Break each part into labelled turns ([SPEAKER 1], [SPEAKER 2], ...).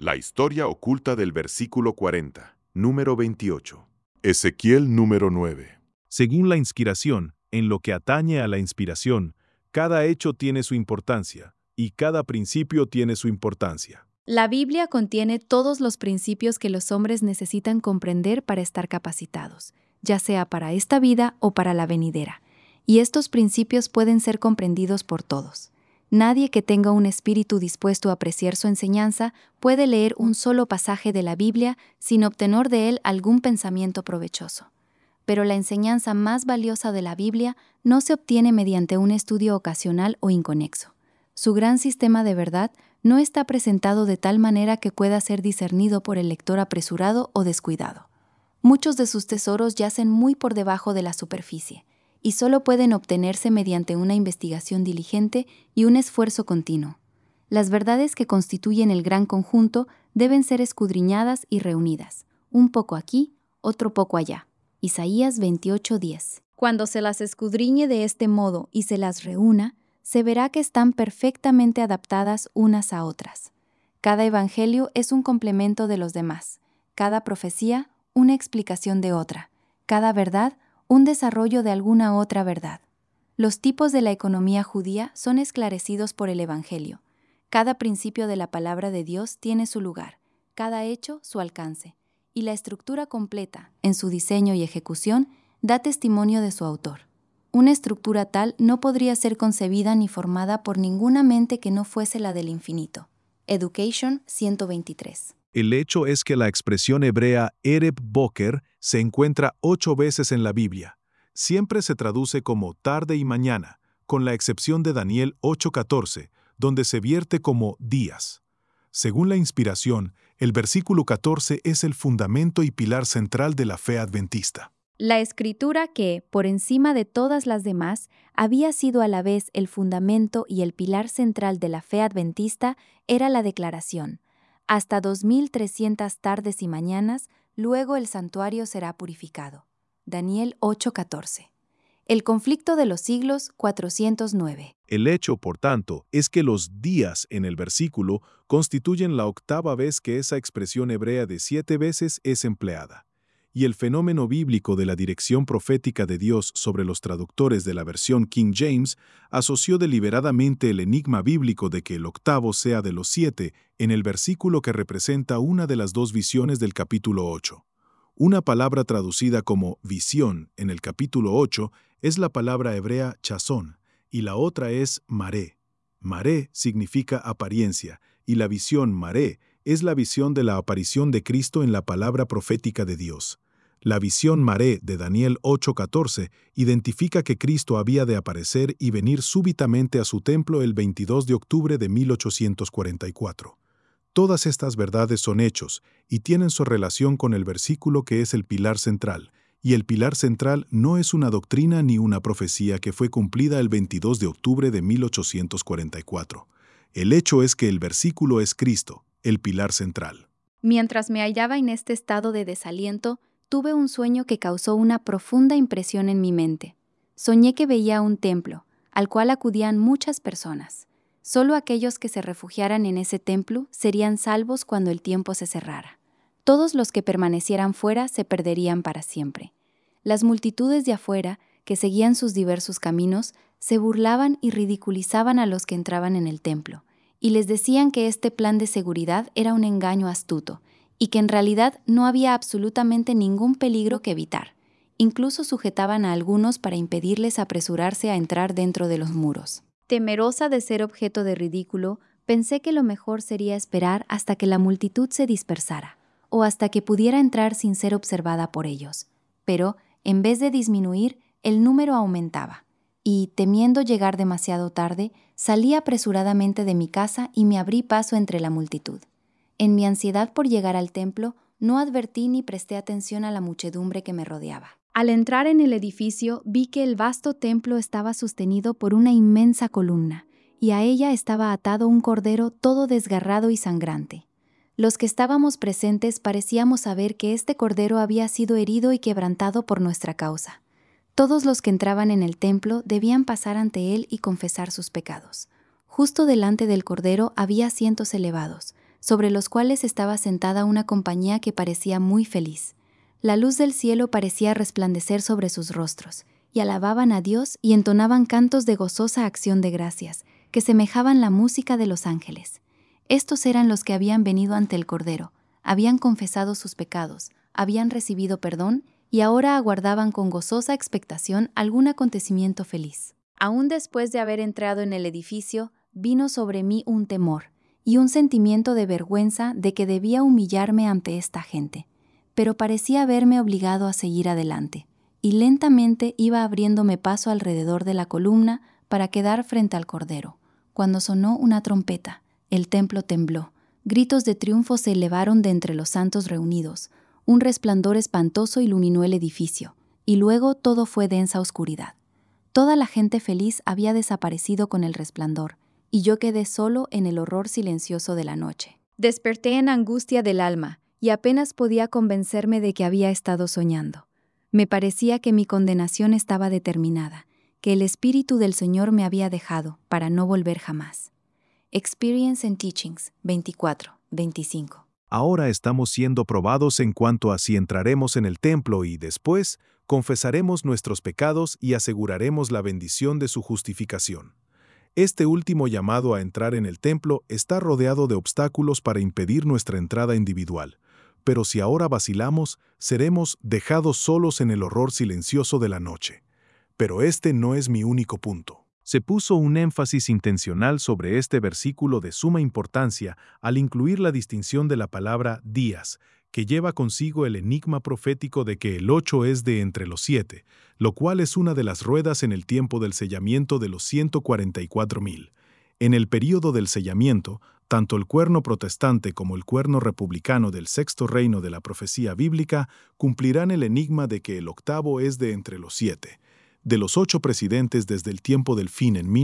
[SPEAKER 1] La historia oculta del versículo 40, número 28. Ezequiel número 9.
[SPEAKER 2] Según la inspiración, en lo que atañe a la inspiración, cada hecho tiene su importancia, y cada principio tiene su importancia.
[SPEAKER 3] La Biblia contiene todos los principios que los hombres necesitan comprender para estar capacitados, ya sea para esta vida o para la venidera, y estos principios pueden ser comprendidos por todos. Nadie que tenga un espíritu dispuesto a apreciar su enseñanza puede leer un solo pasaje de la Biblia sin obtener de él algún pensamiento provechoso. Pero la enseñanza más valiosa de la Biblia no se obtiene mediante un estudio ocasional o inconexo. Su gran sistema de verdad no está presentado de tal manera que pueda ser discernido por el lector apresurado o descuidado. Muchos de sus tesoros yacen muy por debajo de la superficie, y solo pueden obtenerse mediante una investigación diligente y un esfuerzo continuo. Las verdades que constituyen el gran conjunto deben ser escudriñadas y reunidas, un poco aquí, otro poco allá. Isaías 28:10. Cuando se las escudriñe de este modo y se las reúna, se verá que están perfectamente adaptadas unas a otras. Cada evangelio es un complemento de los demás, cada profecía una explicación de otra, cada verdad un desarrollo de alguna otra verdad. Los tipos de la economía judía son esclarecidos por el evangelio. Cada principio de la palabra de Dios tiene su lugar, cada hecho su alcance, y la estructura completa, en su diseño y ejecución, da testimonio de su autor. Una estructura tal no podría ser concebida ni formada por ninguna mente que no fuese la del infinito. Education 123.
[SPEAKER 2] El hecho es que la expresión hebrea Ereb Boker se encuentra 8 veces en la Biblia. Siempre se traduce como tarde y mañana, con la excepción de Daniel 8:14, donde se vierte como días. Según la inspiración, el versículo 14 es el fundamento y pilar central de la fe adventista.
[SPEAKER 3] La escritura que, por encima de todas las demás, había sido a la vez el fundamento y el pilar central de la fe adventista, era la declaración: hasta 2300 tardes y mañanas, luego el santuario será purificado. Daniel 8:14. El conflicto de los siglos 409.
[SPEAKER 2] El hecho, por tanto, es que los días en el versículo constituyen la 8ª vez que esa expresión hebrea de 7 veces es empleada. Y el fenómeno bíblico de la dirección profética de Dios sobre los traductores de la versión King James asoció deliberadamente el enigma bíblico de que el 8º sea de los 7 en el versículo que representa una de las 2 visiones del capítulo 8. Una palabra traducida como visión en el capítulo 8 es la palabra hebrea chazón, y la otra es maré. Maré significa apariencia, y la visión maré es la visión de la aparición de Cristo en la palabra profética de Dios. La visión maré de Daniel 8:14 identifica que Cristo había de aparecer y venir súbitamente a su templo el 22 de octubre de 1844. Todas estas verdades son hechos y tienen su relación con el versículo que es el pilar central, y el pilar central no es una doctrina ni una profecía que fue cumplida el 22 de octubre de 1844. El hecho es que el versículo es Cristo, el pilar central.
[SPEAKER 3] Mientras me hallaba en este estado de desaliento, tuve un sueño que causó una profunda impresión en mi mente. Soñé que veía un templo, al cual acudían muchas personas. Solo aquellos que se refugiaran en ese templo serían salvos cuando el tiempo se cerrara. Todos los que permanecieran fuera se perderían para siempre. Las multitudes de afuera, que seguían sus diversos caminos, se burlaban y ridiculizaban a los que entraban en el templo, y les decían que este plan de seguridad era un engaño astuto, y que en realidad no había absolutamente ningún peligro que evitar. Incluso sujetaban a algunos para impedirles apresurarse a entrar dentro de los muros. Temerosa de ser objeto de ridículo, pensé que lo mejor sería esperar hasta que la multitud se dispersara, o hasta que pudiera entrar sin ser observada por ellos. Pero, en vez de disminuir, el número aumentaba, y, temiendo llegar demasiado tarde, salí apresuradamente de mi casa y me abrí paso entre la multitud. En mi ansiedad por llegar al templo, no advertí ni presté atención a la muchedumbre que me rodeaba. Al entrar en el edificio, vi que el vasto templo estaba sostenido por una inmensa columna, y a ella estaba atado un cordero todo desgarrado y sangrante. Los que estábamos presentes parecíamos saber que este cordero había sido herido y quebrantado por nuestra causa. Todos los que entraban en el templo debían pasar ante él y confesar sus pecados. Justo delante del cordero había asientos elevados, sobre los cuales estaba sentada una compañía que parecía muy feliz. La luz del cielo parecía resplandecer sobre sus rostros, y alababan a Dios y entonaban cantos de gozosa acción de gracias, que semejaban la música de los ángeles. Estos eran los que habían venido ante el Cordero, habían confesado sus pecados, habían recibido perdón y ahora aguardaban con gozosa expectación algún acontecimiento feliz. Aún después de haber entrado en el edificio, vino sobre mí un temor y un sentimiento de vergüenza de que debía humillarme ante esta gente, pero parecía verme obligado a seguir adelante, y lentamente iba abriéndome paso alrededor de la columna para quedar frente al Cordero. Cuando sonó una trompeta, el templo tembló, gritos de triunfo se elevaron de entre los santos reunidos, un resplandor espantoso iluminó el edificio, y luego todo fue densa oscuridad. Toda la gente feliz había desaparecido con el resplandor, y yo quedé solo en el horror silencioso de la noche. Desperté en angustia del alma, y apenas podía convencerme de que había estado soñando. Me parecía que mi condenación estaba determinada, que el Espíritu del Señor me había dejado para no volver jamás. Experience and Teachings 24-25.
[SPEAKER 2] Ahora estamos siendo probados en cuanto a si entraremos en el templo y después confesaremos nuestros pecados y aseguraremos la bendición de su justificación. Este último llamado a entrar en el templo está rodeado de obstáculos para impedir nuestra entrada individual. Pero si ahora vacilamos, seremos dejados solos en el horror silencioso de la noche. Pero este no es mi único punto. Se puso un énfasis intencional sobre este versículo de suma importancia al incluir la distinción de la palabra días, que lleva consigo el enigma profético de que el 8 es de entre los 7, lo cual es una de las ruedas en el tiempo del sellamiento de los 144,000. En el período del sellamiento, tanto el cuerno protestante como el cuerno republicano del sexto reino de la profecía bíblica cumplirán el enigma de que el octavo es de entre los 7. De los 8 presidentes desde el tiempo del fin en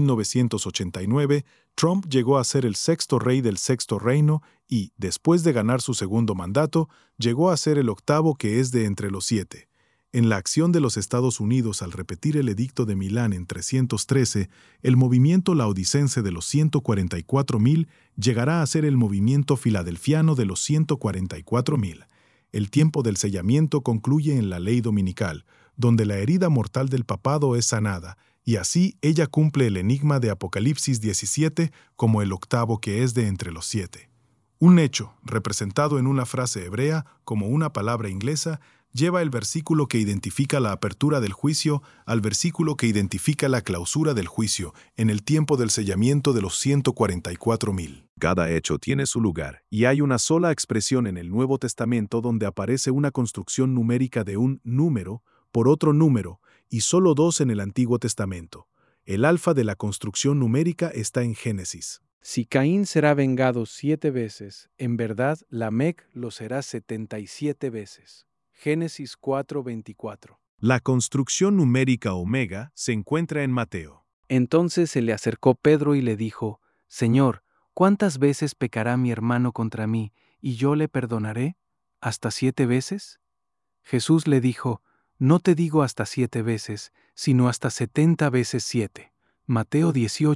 [SPEAKER 2] 1989, Trump llegó a ser el sexto rey del sexto reino y, después de ganar su segundo mandato, llegó a ser el octavo que es de entre los 7. En la acción de los Estados Unidos al repetir el edicto de Milán en 313, el movimiento laodicense de los 144,000 llegará a ser el movimiento filadelfiano de los 144,000. El tiempo del sellamiento concluye en la ley dominical, donde la herida mortal del papado es sanada, y así ella cumple el enigma de Apocalipsis 17 como el octavo que es de entre los 7. Un hecho, representado en una frase hebrea como una palabra inglesa, lleva el versículo que identifica la apertura del juicio al versículo que identifica la clausura del juicio en el tiempo del sellamiento de los 144,000. Cada hecho tiene su lugar, y hay una sola expresión en el Nuevo Testamento donde aparece una construcción numérica de un número por otro número, y solo 2 en el Antiguo Testamento. El alfa de la construcción numérica está en Génesis.
[SPEAKER 4] Si Caín será vengado 7 veces, en verdad Lamec lo será 77 veces. Génesis 4:24.
[SPEAKER 2] La construcción numérica omega se encuentra en Mateo.
[SPEAKER 4] Entonces se le acercó Pedro y le dijo: Señor, ¿cuántas veces pecará mi hermano contra mí, y yo le perdonaré? ¿Hasta 7 veces? Jesús le dijo: No te digo hasta 7 veces, sino hasta 70 veces 7. Mateo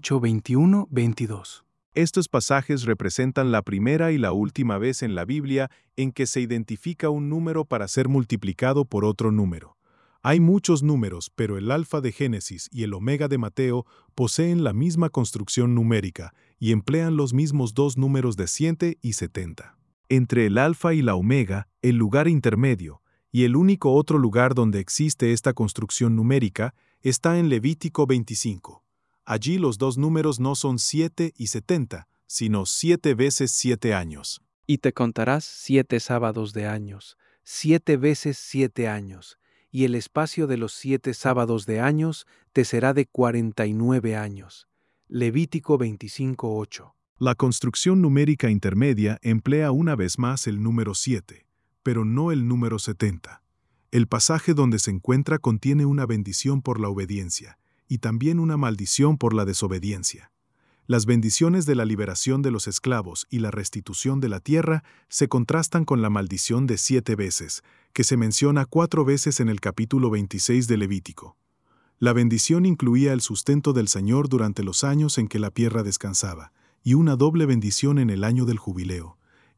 [SPEAKER 4] 18:21-22.
[SPEAKER 2] Estos pasajes representan la primera y la última vez en la Biblia en que se identifica un número para ser multiplicado por otro número. Hay muchos números, pero el alfa de Génesis y el omega de Mateo poseen la misma construcción numérica y emplean los mismos 2 números de 7 y 70. Entre el alfa y la omega, el lugar intermedio, y el único otro lugar donde existe esta construcción numérica está en Levítico 25. Allí los 2 números no son 7 y 70, sino 7 veces 7 años.
[SPEAKER 4] Y te contarás 7 sábados de años, 7 veces 7 años, y el espacio de los 7 sábados de años te será de 49 años. Levítico 25:8.
[SPEAKER 2] La construcción numérica intermedia emplea una vez más el número 7, pero no el número 70. El pasaje donde se encuentra contiene una bendición por la obediencia y también una maldición por la desobediencia. Las bendiciones de la liberación de los esclavos y la restitución de la tierra se contrastan con la maldición de 7 veces, que se menciona 4 veces en el capítulo 26 de Levítico. La bendición incluía el sustento del Señor durante los años en que la tierra descansaba, y una doble bendición en el año del jubileo.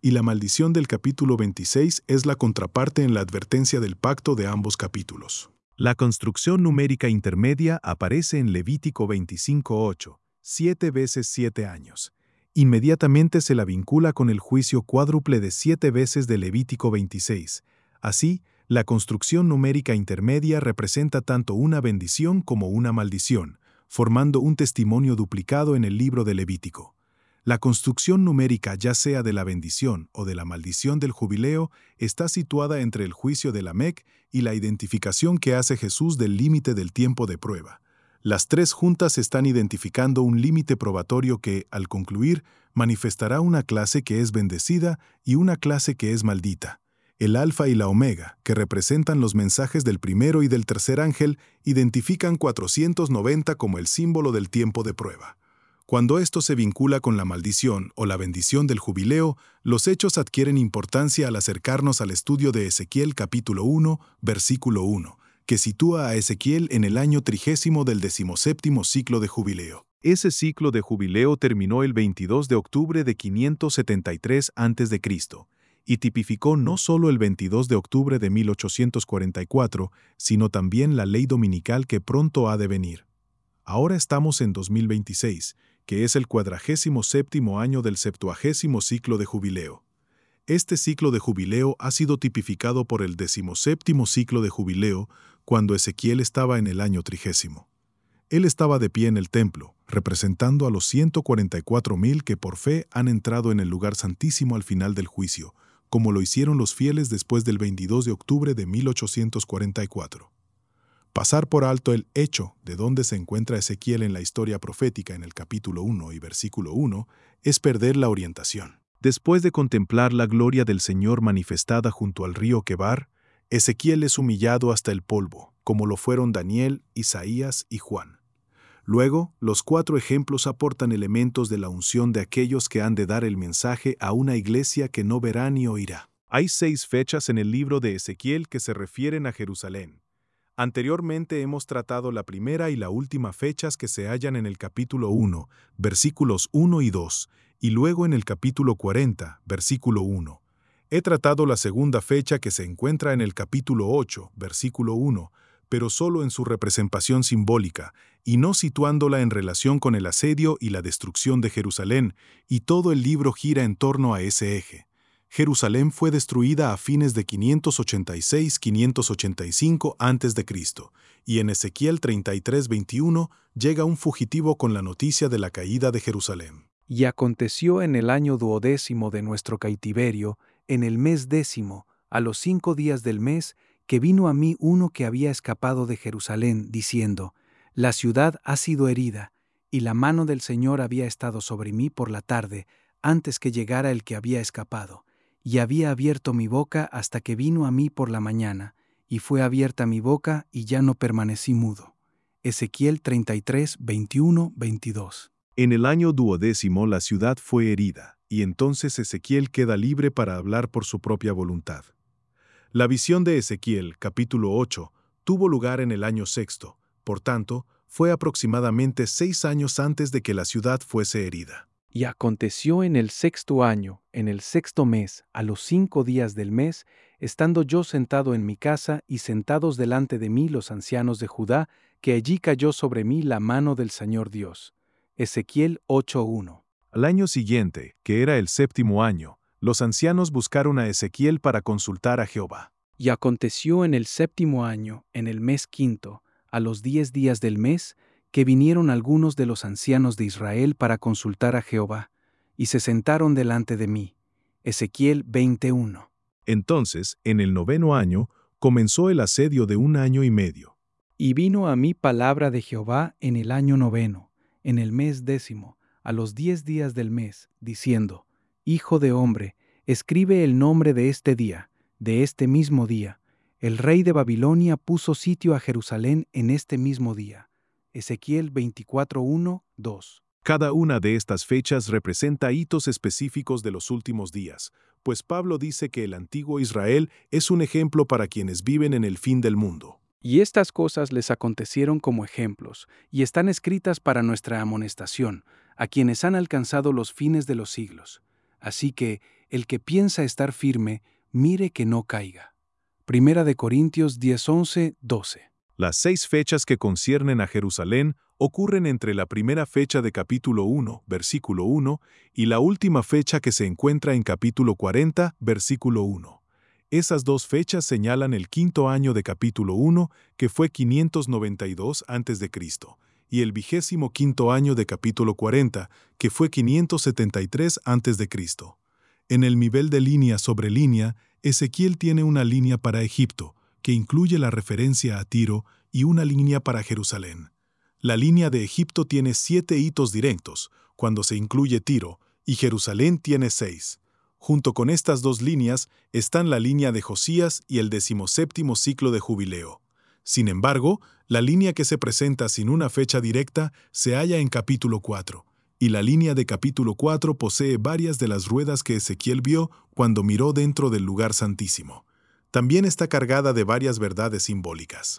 [SPEAKER 2] y la maldición del capítulo 26 es la contraparte en la advertencia del pacto de ambos capítulos. La construcción numérica intermedia aparece en Levítico 25:8, 7 veces 7 años. Inmediatamente se la vincula con el juicio cuádruple de 7 veces de Levítico 26. Así, la construcción numérica intermedia representa tanto una bendición como una maldición, formando un testimonio duplicado en el libro de Levítico. La construcción numérica, ya sea de la bendición o de la maldición del jubileo, está situada entre el juicio de Lamec y la identificación que hace Jesús del límite del tiempo de prueba. Las tres juntas están identificando un límite probatorio que, al concluir, manifestará una clase que es bendecida y una clase que es maldita. El alfa y la omega, que representan los mensajes del primero y del tercer ángel, identifican 490 como el símbolo del tiempo de prueba. Cuando esto se vincula con la maldición o la bendición del jubileo, los hechos adquieren importancia al acercarnos al estudio de Ezequiel capítulo 1, versículo 1, que sitúa a Ezequiel en el año 30 del 17º ciclo de jubileo. Ese ciclo de jubileo terminó el 22 de octubre de 573 a.C., y tipificó no solo el 22 de octubre de 1844, sino también la ley dominical que pronto ha de venir. Ahora estamos en 2026, que es el 47º año del 70º ciclo de jubileo. Este ciclo de jubileo ha sido tipificado por el 17º ciclo de jubileo, cuando Ezequiel estaba en el año 30. Él estaba de pie en el templo, representando a los 144,000 que por fe han entrado en el lugar santísimo al final del juicio, como lo hicieron los fieles después del 22 de octubre de 1844. Pasar por alto el hecho de dónde se encuentra Ezequiel en la historia profética en el capítulo 1 y versículo 1 es perder la orientación. Después de contemplar la gloria del Señor manifestada junto al río Quebar, Ezequiel es humillado hasta el polvo, como lo fueron Daniel, Isaías y Juan. Luego, los 4 ejemplos aportan elementos de la unción de aquellos que han de dar el mensaje a una iglesia que no verá ni oirá. Hay 6 fechas en el libro de Ezequiel que se refieren a Jerusalén. Anteriormente hemos tratado la primera y la última fechas que se hallan en el capítulo 1, versículos 1 y 2, y luego en el capítulo 40, versículo 1. He tratado la segunda fecha que se encuentra en el capítulo 8, versículo 1, pero solo en su representación simbólica, y no situándola en relación con el asedio y la destrucción de Jerusalén, y todo el libro gira en torno a ese eje. Jerusalén fue destruida a fines de 586-585 a.C., y en Ezequiel 33:21 llega un fugitivo con la noticia de la caída de Jerusalén.
[SPEAKER 4] Y aconteció en el año 12º de nuestro cautiverio, en el mes 10, a los 5 días del mes, que vino a mí uno que había escapado de Jerusalén, diciendo: La ciudad ha sido herida, y la mano del Señor había estado sobre mí por la tarde, antes que llegara el que había escapado. Y había abierto mi boca hasta que vino a mí por la mañana, y fue abierta mi boca, y ya no permanecí mudo. Ezequiel 33, 21, 22.
[SPEAKER 2] En el año 12 la ciudad fue herida, y entonces Ezequiel queda libre para hablar por su propia voluntad. La visión de Ezequiel, capítulo 8, tuvo lugar en el año 6, por tanto, fue aproximadamente 6 años antes de que la ciudad fuese herida.
[SPEAKER 4] Y aconteció en el 6º año, en el 6º mes, a los 5 días del mes, estando yo sentado en mi casa y sentados delante de mí los ancianos de Judá, que allí cayó sobre mí la mano del Señor Dios. Ezequiel 8:1.
[SPEAKER 2] Al año siguiente, que era el 7º año, los ancianos buscaron a Ezequiel para consultar a Jehová.
[SPEAKER 4] Y aconteció en el 7º año, en el mes 5, a los 10 días del mes, que vinieron algunos de los ancianos de Israel para consultar a Jehová, y se sentaron delante de mí. Ezequiel 21.
[SPEAKER 2] Entonces, en el 9º año, comenzó el asedio de 1 año y medio.
[SPEAKER 4] Y vino a mí palabra de Jehová en el año 9, en el mes 10, a los 10 días del mes, diciendo: Hijo de hombre, escribe el nombre de este día, de este mismo día. El rey de Babilonia puso sitio a Jerusalén en este mismo día. Ezequiel 24:1, 2.
[SPEAKER 2] Cada una de estas fechas representa hitos específicos de los últimos días, pues Pablo dice que el antiguo Israel es un ejemplo para quienes viven en el fin del mundo.
[SPEAKER 4] Y estas cosas les acontecieron como ejemplos, y están escritas para nuestra amonestación, a quienes han alcanzado los fines de los siglos. Así que, el que piensa estar firme, mire que no caiga. Primera de Corintios 10:11, 12.
[SPEAKER 2] Las 6 fechas que conciernen a Jerusalén ocurren entre la primera fecha de capítulo 1, versículo 1, y la última fecha que se encuentra en capítulo 40, versículo 1. Esas 2 fechas señalan el 5º año de capítulo 1, que fue 592 a.C., y el 25º año de capítulo 40, que fue 573 a.C. En el nivel de línea sobre línea, Ezequiel tiene una línea para Egipto, que incluye la referencia a Tiro, y una línea para Jerusalén. La línea de Egipto tiene 7 hitos directos, cuando se incluye Tiro, y Jerusalén tiene 6. Junto con estas 2 líneas están la línea de Josías y el 17º ciclo de jubileo. Sin embargo, la línea que se presenta sin una fecha directa se halla en capítulo 4, y la línea de capítulo 4 posee varias de las ruedas que Ezequiel vio cuando miró dentro del lugar santísimo. También está cargada de varias verdades simbólicas.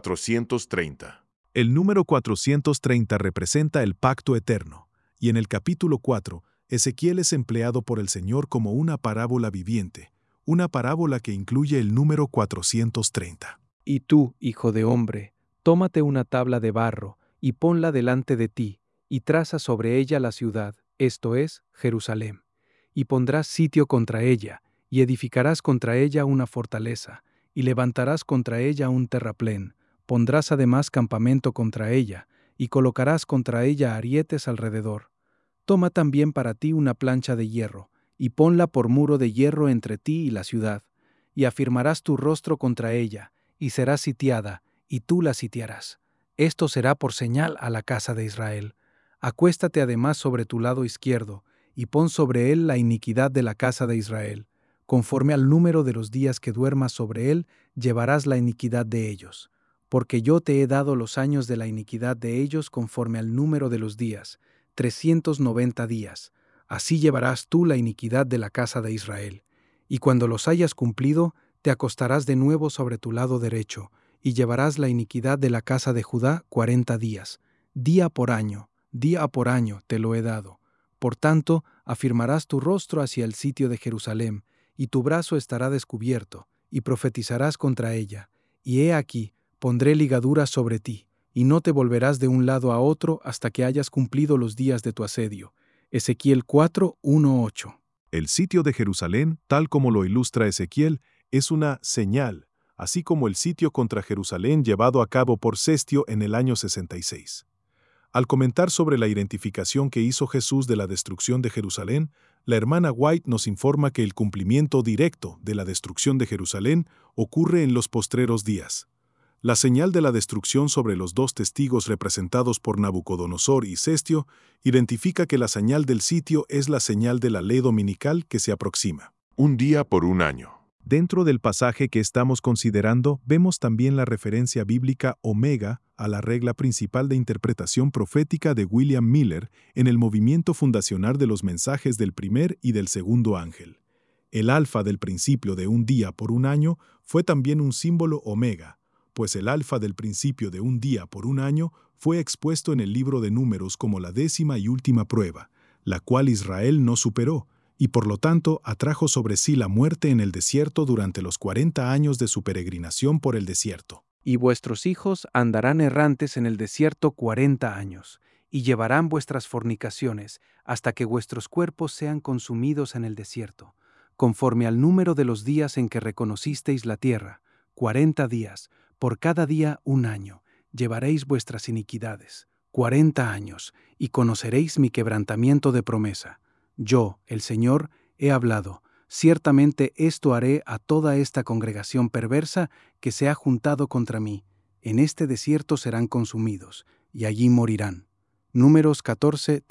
[SPEAKER 1] 430.
[SPEAKER 2] El número 430 representa el pacto eterno, y en el capítulo 4, Ezequiel es empleado por el Señor como una parábola viviente, una parábola que incluye el número 430.
[SPEAKER 4] Y tú, hijo de hombre, tómate una tabla de barro, y ponla delante de ti, y traza sobre ella la ciudad, esto es, Jerusalén. Y pondrás sitio contra ella, y edificarás contra ella una fortaleza, y levantarás contra ella un terraplén, pondrás además campamento contra ella, y colocarás contra ella arietes alrededor. Toma también para ti una plancha de hierro, y ponla por muro de hierro entre ti y la ciudad, y afirmarás tu rostro contra ella, y será sitiada, y tú la sitiarás. Esto será por señal a la casa de Israel. Acuéstate además sobre tu lado izquierdo, y pon sobre él la iniquidad de la casa de Israel. Conforme al número de los días que duermas sobre él, llevarás la iniquidad de ellos. Porque yo te he dado los años de la iniquidad de ellos conforme al número de los días, 390 días. Así llevarás tú la iniquidad de la casa de Israel. Y cuando los hayas cumplido, te acostarás de nuevo sobre tu lado derecho, y llevarás la iniquidad de la casa de Judá 40 días. Día por año te lo he dado. Por tanto, afirmarás tu rostro hacia el sitio de Jerusalén, y tu brazo estará descubierto, y profetizarás contra ella. Y he aquí, pondré ligaduras sobre ti, y no te volverás de un lado a otro hasta que hayas cumplido los días de tu asedio. Ezequiel 4, 1-8.
[SPEAKER 2] El sitio de Jerusalén, tal como lo ilustra Ezequiel, es una señal, así como el sitio contra Jerusalén llevado a cabo por Cestio en el año 66. Al comentar sobre la identificación que hizo Jesús de la destrucción de Jerusalén, la hermana White nos informa que el cumplimiento directo de la destrucción de Jerusalén ocurre en los postreros días. La señal de la destrucción sobre los 2 testigos representados por Nabucodonosor y Cestio identifica que la señal del sitio es la señal de la ley dominical que se aproxima.
[SPEAKER 1] Un día por un año.
[SPEAKER 2] Dentro del pasaje que estamos considerando, vemos también la referencia bíblica omega a la regla principal de interpretación profética de William Miller en el movimiento fundacional de los mensajes del primer y del segundo ángel. El alfa del principio de un día por un año fue también un símbolo omega, pues el alfa del principio de un día por un año fue expuesto en el libro de Números como la 10ª y última prueba, la cual Israel no superó, y por lo tanto atrajo sobre sí la muerte en el desierto durante los 40 años de su peregrinación por el desierto.
[SPEAKER 4] Y vuestros hijos andarán errantes en el desierto 40 años, y llevarán vuestras fornicaciones, hasta que vuestros cuerpos sean consumidos en el desierto, conforme al número de los días en que reconocisteis la tierra, 40 días, por cada día un año, llevaréis vuestras iniquidades, 40 años, y conoceréis mi quebrantamiento de promesa. Yo, el Señor, he hablado. Ciertamente esto haré a toda esta congregación perversa que se ha juntado contra mí. En este desierto serán consumidos, y allí morirán. Números 14,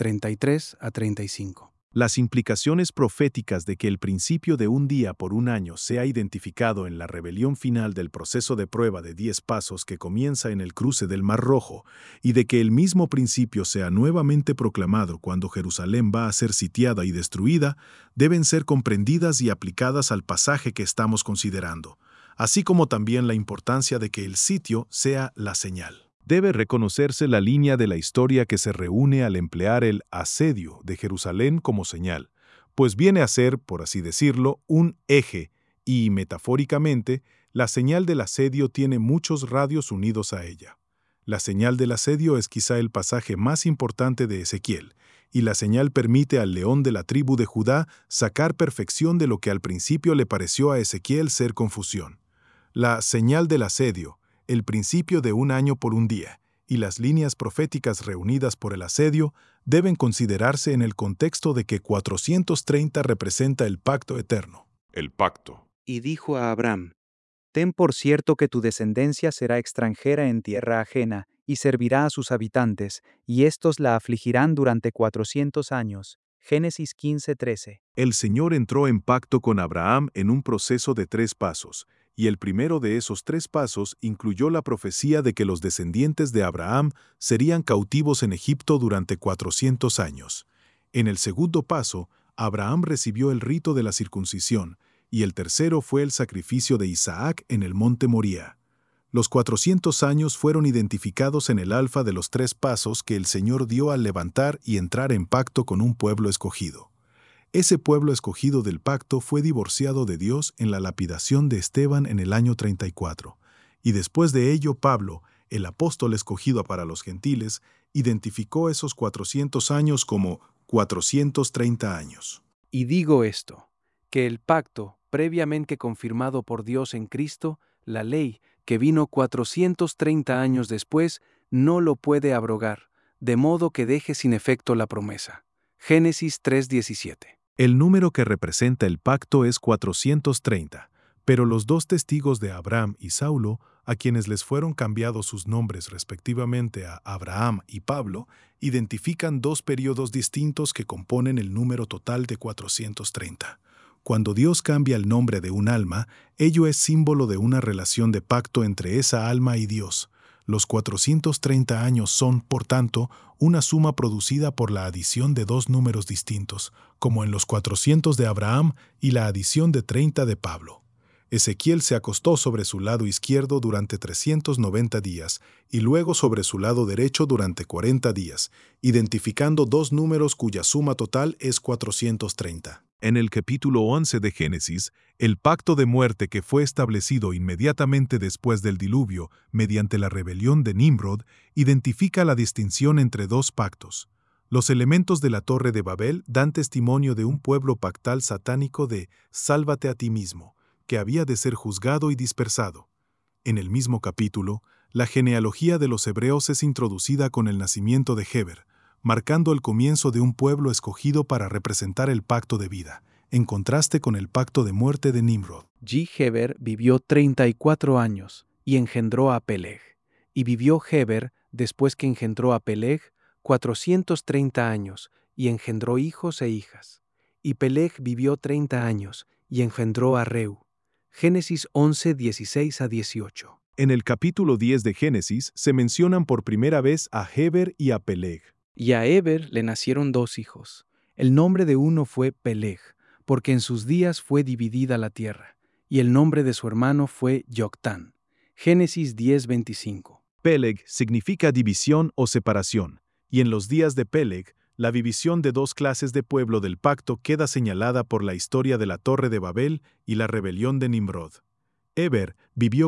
[SPEAKER 4] 33-35.
[SPEAKER 2] Las implicaciones proféticas de que el principio de un día por un año sea identificado en la rebelión final del proceso de prueba de 10 pasos que comienza en el cruce del Mar Rojo, y de que el mismo principio sea nuevamente proclamado cuando Jerusalén va a ser sitiada y destruida, deben ser comprendidas y aplicadas al pasaje que estamos considerando, así como también la importancia de que el sitio sea la señal. Debe reconocerse la línea de la historia que se reúne al emplear el asedio de Jerusalén como señal, pues viene a ser, por así decirlo, un eje, y, metafóricamente, la señal del asedio tiene muchos radios unidos a ella. La señal del asedio es quizá el pasaje más importante de Ezequiel, y la señal permite al león de la tribu de Judá sacar perfección de lo que al principio le pareció a Ezequiel ser confusión. La señal del asedio, el principio de un año por un día, y las líneas proféticas reunidas por el asedio deben considerarse en el contexto de que 430 representa el pacto eterno.
[SPEAKER 1] El pacto.
[SPEAKER 5] Y dijo a Abram: Ten por cierto que tu descendencia será extranjera en tierra ajena, y servirá a sus habitantes, y éstos la afligirán durante 400 años. Génesis 15:13.
[SPEAKER 2] El Señor entró en pacto con Abraham en un proceso de 3 pasos, y el primero de esos 3 pasos incluyó la profecía de que los descendientes de Abraham serían cautivos en Egipto durante 400 años. En el segundo paso, Abraham recibió el rito de la circuncisión, y el tercero fue el sacrificio de Isaac en el monte Moría. Los 400 años fueron identificados en el alfa de los 3 pasos que el Señor dio al levantar y entrar en pacto con un pueblo escogido. Ese pueblo escogido del pacto fue divorciado de Dios en la lapidación de Esteban en el año 34, y después de ello Pablo, el apóstol escogido para los gentiles, identificó esos 400 años como 430 años.
[SPEAKER 4] Y digo esto, que el pacto, previamente confirmado por Dios en Cristo, la ley, que vino 430 años después, no lo puede abrogar, de modo que deje sin efecto la promesa. Génesis 3:17.
[SPEAKER 2] El número que representa el pacto es 430, pero los 2 testigos de Abraham y Saulo, a quienes les fueron cambiados sus nombres respectivamente a Abraham y Pablo, identifican 2 periodos distintos que componen el número total de 430. Cuando Dios cambia el nombre de un alma, ello es símbolo de una relación de pacto entre esa alma y Dios. Los 430 años son, por tanto, una suma producida por la adición de 2 números distintos, como en los 400 de Abraham y la adición de 30 de Pablo. Ezequiel se acostó sobre su lado izquierdo durante 390 días y luego sobre su lado derecho durante 40 días, identificando 2 números cuya suma total es 430. En el capítulo 11 de Génesis, el pacto de muerte que fue establecido inmediatamente después del diluvio mediante la rebelión de Nimrod identifica la distinción entre 2 pactos. Los elementos de la Torre de Babel dan testimonio de un pueblo pactal satánico de «sálvate a ti mismo», que había de ser juzgado y dispersado. En el mismo capítulo, la genealogía de los hebreos es introducida con el nacimiento de Heber, marcando el comienzo de un pueblo escogido para representar el pacto de vida, en contraste con el pacto de muerte de Nimrod.
[SPEAKER 4] Heber vivió 34 años y engendró a Peleg. Y vivió Heber, después que engendró a Peleg, 430 años, y engendró hijos e hijas. Y Peleg vivió 30 años, y engendró a Reu. Génesis 11, 16-18.
[SPEAKER 2] En el capítulo 10 de Génesis se mencionan por primera vez a Heber y a Peleg.
[SPEAKER 4] Y a Heber le nacieron 2 hijos. El nombre de uno fue Peleg, porque en sus días fue dividida la tierra, y el nombre de su hermano fue Joctán. Génesis 10:25.
[SPEAKER 2] Peleg significa división o separación, y en los días de Peleg, la división de 2 clases de pueblo del pacto queda señalada por la historia de la Torre de Babel y la rebelión de Nimrod. Heber vivió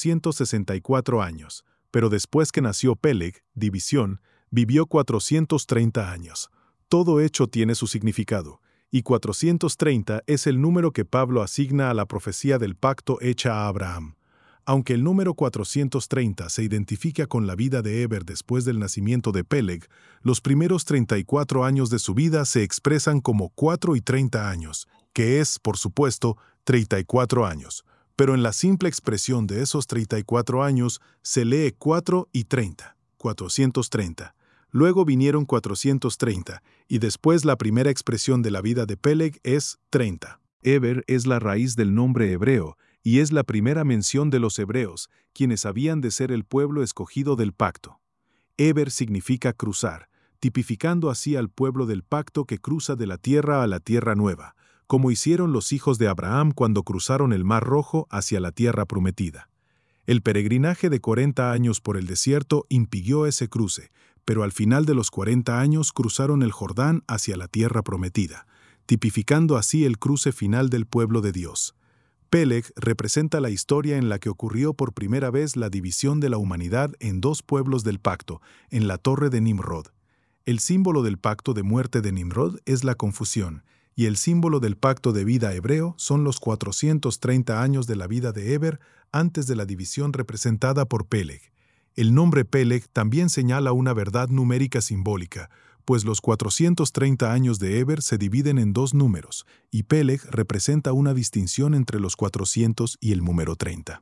[SPEAKER 2] 464 años, pero después que nació Peleg, división, vivió 430 años. Todo hecho tiene su significado, y 430 es el número que Pablo asigna a la profecía del pacto hecha a Abraham. Aunque el número 430 se identifica con la vida de Heber después del nacimiento de Peleg, los primeros 34 años de su vida se expresan como 4 y 30 años, que es, por supuesto, 34 años. Pero en la simple expresión de esos 34 años se lee 4 y 30, 430. Luego vinieron 430, y después la primera expresión de la vida de Peleg es 30. Heber es la raíz del nombre hebreo, y es la primera mención de los hebreos, quienes habían de ser el pueblo escogido del pacto. Heber significa cruzar, tipificando así al pueblo del pacto que cruza de la tierra a la tierra nueva, como hicieron los hijos de Abraham cuando cruzaron el Mar Rojo hacia la tierra prometida. El peregrinaje de 40 años por el desierto impidió ese cruce, pero al final de los 40 años cruzaron el Jordán hacia la tierra prometida. tipificando así el cruce final del pueblo de Dios. Peleg representa la historia en la que ocurrió por primera vez la división de la humanidad en dos pueblos del pacto, en la torre de Nimrod. El símbolo del pacto de muerte de Nimrod es la confusión, y el símbolo del pacto de vida hebreo son los 430 años de la vida de Eber antes de la división representada por Peleg. El nombre Peleg también señala una verdad numérica simbólica, pues los 430 años de Eber se dividen en dos números, y Peleg representa una distinción entre los 400 y el número 30.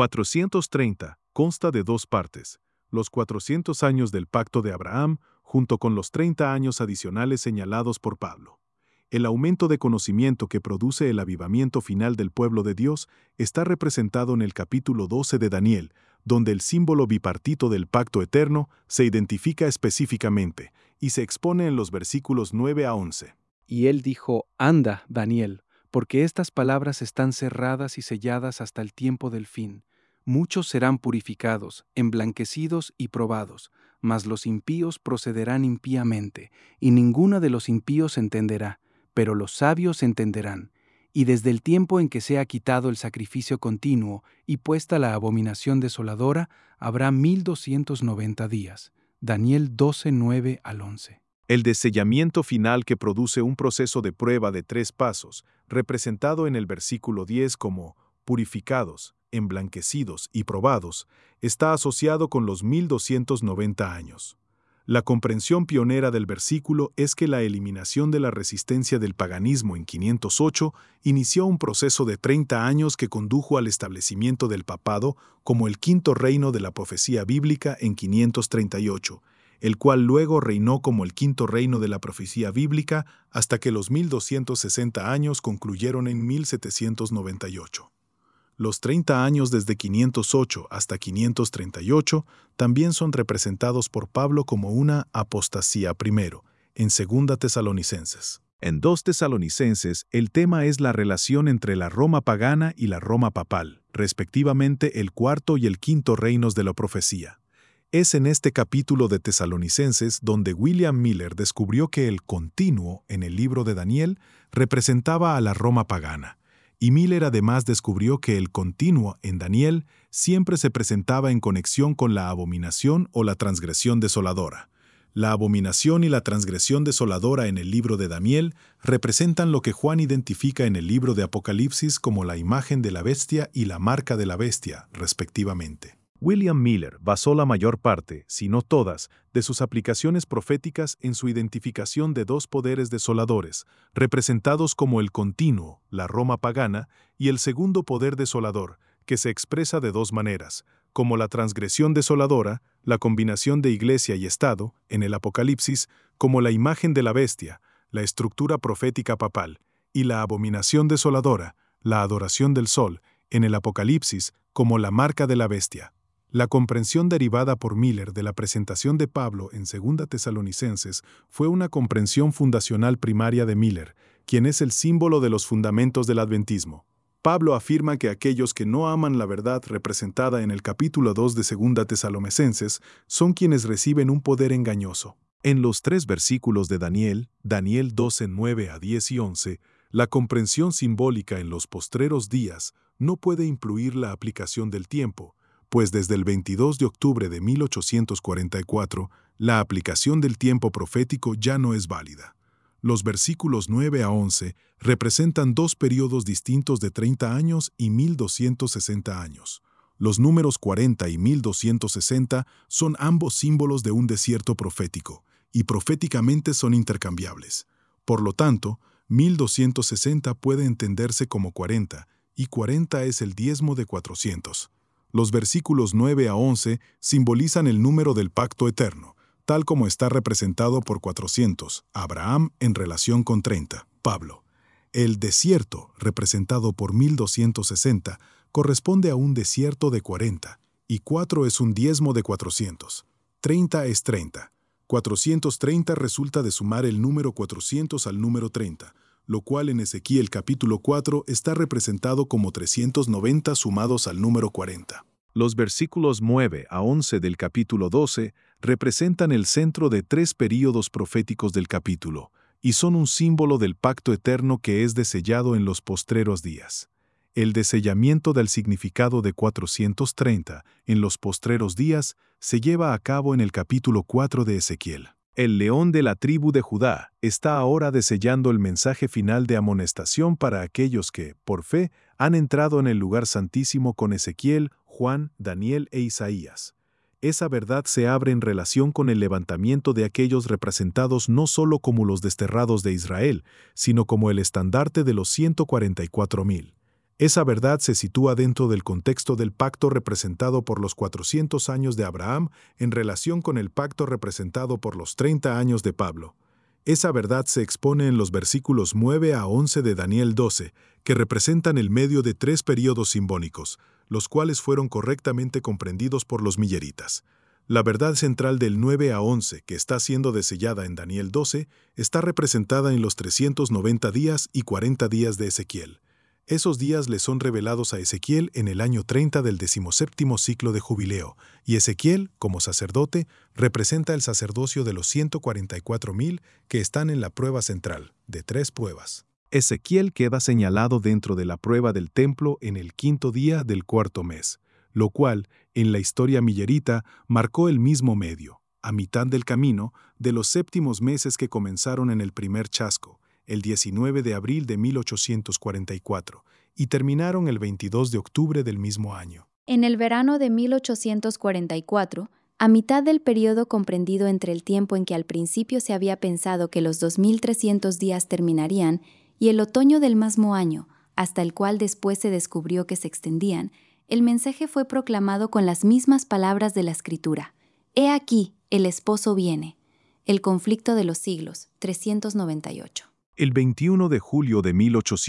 [SPEAKER 2] 430 consta de dos partes: los 400 años del pacto de Abraham, junto con los 30 años adicionales señalados por Pablo. El aumento de conocimiento que produce el avivamiento final del pueblo de Dios está representado en el capítulo 12 de Daniel, donde el símbolo bipartito del pacto eterno se identifica específicamente y se expone en los versículos 9 a 11.
[SPEAKER 4] Y él dijo: Anda, Daniel, porque estas palabras están cerradas y selladas hasta el tiempo del fin. Muchos serán purificados, emblanquecidos y probados, mas los impíos procederán impíamente, y ninguno de los impíos entenderá, pero los sabios entenderán. Y desde el tiempo en que sea quitado el sacrificio continuo y puesta la abominación desoladora, habrá 1290 días. Daniel 12, 9 al 11.
[SPEAKER 2] El desellamiento final, que produce un proceso de prueba de 3 pasos, representado en el versículo 10 como purificados, emblanquecidos y probados, está asociado con los 1290 años. La comprensión pionera del versículo es que la eliminación de la resistencia del paganismo en 508 inició un proceso de 30 años que condujo al establecimiento del papado como el quinto reino de la profecía bíblica en 538, el cual luego reinó como el quinto reino de la profecía bíblica hasta que los 1260 años concluyeron en 1798. Los 30 años desde 508 hasta 538 también son representados por Pablo como una apostasía primero, en 2 Tesalonicenses. En 2 Tesalonicenses, el tema es la relación entre la Roma pagana y la Roma papal, respectivamente el cuarto y el quinto reinos de la profecía. Es en este capítulo de Tesalonicenses donde William Miller descubrió que el continuo en el libro de Daniel representaba a la Roma pagana. Y Miller además descubrió que el continuo en Daniel siempre se presentaba en conexión con la abominación o la transgresión desoladora. La abominación y la transgresión desoladora en el libro de Daniel representan lo que Juan identifica en el libro de Apocalipsis como la imagen de la bestia y la marca de la bestia, respectivamente. William Miller basó la mayor parte, si no todas, de sus aplicaciones proféticas en su identificación de dos poderes desoladores, representados como el continuo, la Roma pagana, y el segundo poder desolador, que se expresa de dos maneras, como la transgresión desoladora, la combinación de iglesia y Estado, en el Apocalipsis, como la imagen de la bestia, la estructura profética papal, y la abominación desoladora, la adoración del sol, en el Apocalipsis, como la marca de la bestia. La comprensión derivada por Miller de la presentación de Pablo en 2 Tesalonicenses fue una comprensión fundacional primaria de Miller, quien es el símbolo de los fundamentos del adventismo. Pablo afirma que aquellos que no aman la verdad representada en el capítulo 2 de 2 Tesalonicenses son quienes reciben un poder engañoso. En los 3 versículos de Daniel, Daniel 12, 9 a 10 y 11, la comprensión simbólica en los postreros días no puede influir la aplicación del tiempo, pues desde el 22 de octubre de 1844, la aplicación del tiempo profético ya no es válida. Los versículos 9 a 11 representan dos periodos distintos de 30 años y 1260 años. Los números 40 y 1260 son ambos símbolos de un desierto profético, y proféticamente son intercambiables. Por lo tanto, 1260 puede entenderse como 40, y 40 es el diezmo de 400. Los versículos 9 a 11 simbolizan el número del pacto eterno, tal como está representado por 400, Abraham en relación con 30, Pablo. El desierto, representado por 1260, corresponde a un desierto de 40, y 4 es un diezmo de 400. 30 es 30. 430 resulta de sumar el número 400 al número 30, lo cual en Ezequiel capítulo 4 está representado como 390 sumados al número 40. Los versículos 9 a 11 del capítulo 12 representan el centro de 3 períodos proféticos del capítulo, y son un símbolo del pacto eterno que es desellado en los postreros días. El desellamiento del significado de 430 en los postreros días se lleva a cabo en el capítulo 4 de Ezequiel. El león de la tribu de Judá está ahora desellando el mensaje final de amonestación para aquellos que, por fe, han entrado en el lugar santísimo con Ezequiel, Juan, Daniel e Isaías. Esa verdad se abre en relación con el levantamiento de aquellos representados no solo como los desterrados de Israel, sino como el estandarte de los 144,000. Esa verdad se sitúa dentro del contexto del pacto representado por los 400 años de Abraham en relación con el pacto representado por los 30 años de Pablo. Esa verdad se expone en los versículos 9 a 11 de Daniel 12, que representan el medio de 3 períodos simbólicos, los cuales fueron correctamente comprendidos por los milleritas. La verdad central del 9 a 11, que está siendo desellada en Daniel 12, está representada en los 390 días y 40 días de Ezequiel. Esos días le son revelados a Ezequiel en el año 30 del 17º ciclo de jubileo, y Ezequiel, como sacerdote, representa el sacerdocio de los 144,000 que están en la prueba central, de 3 pruebas. Ezequiel queda señalado dentro de la prueba del templo en el 5º día del 4º mes, lo cual, en la historia millerita, marcó el mismo medio, a mitad del camino, de los 7 meses que comenzaron en el primer chasco, el 19 de abril de 1844, y terminaron el 22 de octubre del mismo año.
[SPEAKER 3] En el verano de 1844, a mitad del periodo comprendido entre el tiempo en que al principio se había pensado que los 2300 días terminarían y el otoño del mismo año, hasta el cual después se descubrió que se extendían, el mensaje fue proclamado con las mismas palabras de la Escritura. He aquí, el esposo viene. El conflicto de los siglos, 398.
[SPEAKER 2] El 21 de julio de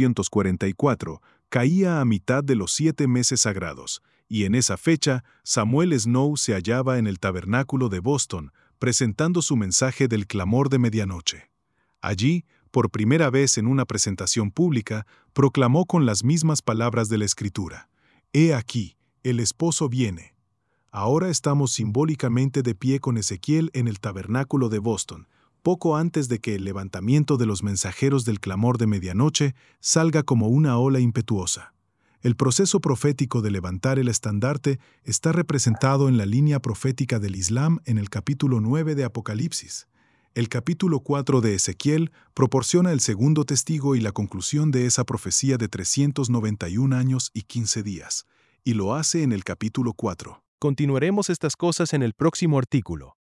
[SPEAKER 2] 1844 caía a mitad de los 7 meses sagrados, y en esa fecha Samuel Snow se hallaba en el tabernáculo de Boston, presentando su mensaje del clamor de medianoche. Allí, por primera vez en una presentación pública, proclamó con las mismas palabras de la Escritura: «He aquí, el esposo viene». Ahora estamos simbólicamente de pie con Ezequiel en el tabernáculo de Boston, poco antes de que el levantamiento de los mensajeros del clamor de medianoche salga como una ola impetuosa. El proceso profético de levantar el estandarte está representado en la línea profética del Islam en el capítulo 9 de Apocalipsis. El capítulo 4 de Ezequiel proporciona el segundo testigo y la conclusión de esa profecía de 391 años y 15 días, y lo hace en el capítulo 4.
[SPEAKER 6] Continuaremos estas cosas en el próximo artículo.